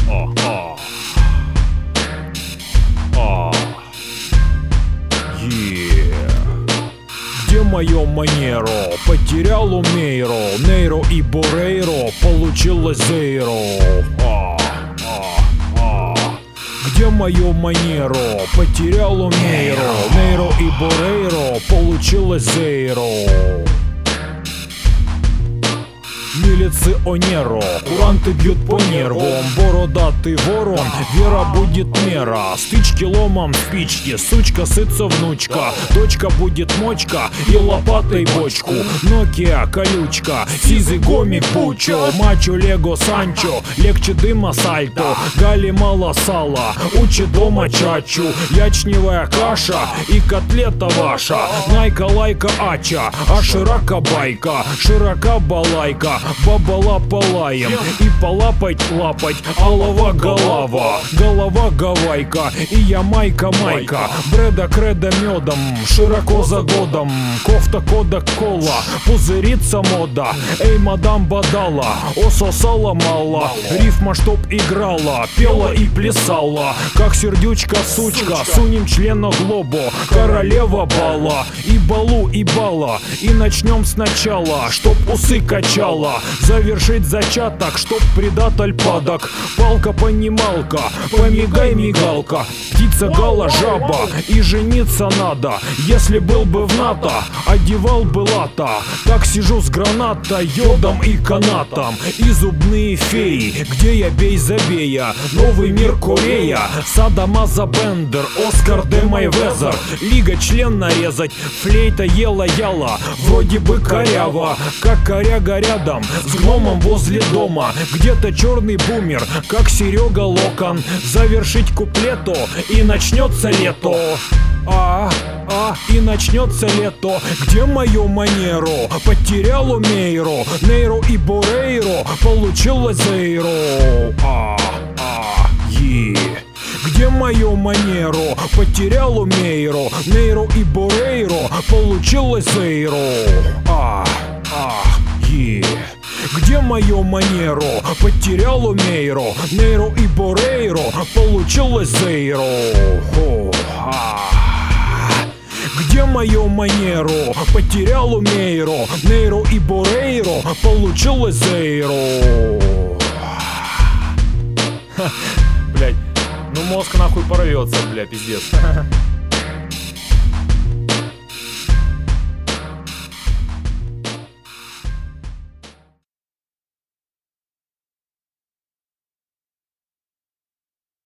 Где мое манеро? Потерял у Мейро, Нейро и Борейро, получилось Зейро. Где мое манеро? Потерял у Мейро, Нейро и Борейро, получилось Зейро. Милиционеро, куранты бьют по нервам, бородатый ворон, вера будет мера. Стычки ломом спички, сучка сытся внучка, дочка будет мочка и лопатой бочку. Nokia колючка, сизый гомик пучо, мачо Лего Санчо, легче дыма сальто. Гали мало сала, учит дома чачу, ячневая каша и котлета ваша. Найка лайка ача, а широка байка, широка балайка. Баба лапалаем и полапать лапать, алова голова, голова гавайка и ямайка майка. Бреда кредо медом, широко за годом, кофта кодак кола, пузырится мода. Эй, мадам Бадала, ососала мало, рифма чтоб играла, пела и плясала. Как сердючка сучка, сунем члена глобо, королева бала, и балу и бала. И начнем сначала, чтоб усы качала, завершить зачаток, чтоб предатель падок. Палка-понималка, помигай мигалка, птица гала жаба, и жениться надо. Если был бы в НАТО, одевал бы лата. Так сижу с гранатой, йодом и канатом. И зубные феи, где я бей забея. Новый мир Корея, Садамаза Бендер, Оскар де Майвезер. Лига член нарезать, флейта ела яла, вроде бы коряво, как коряга рядом с гномом возле дома. Где-то черный бумер, как Серега Локон. Завершить куплету, и начнется лето. И начнется лето. Где мое манеро? Потерял у Мейро, Нейро и Борейро, получилось Зейро. Где мое манеро? Потерял у Мейро, Нейро и Борейро, получилось Зейро. Где мое манеро? Потерял у Мейро, Нейро и Борейро, получилось Зейро. Где мое манеро? Потерял у Мейро, Нейро и Борейро, получилось Зейро. Блять, ну мозг нахуй порвется, бля, пиздец.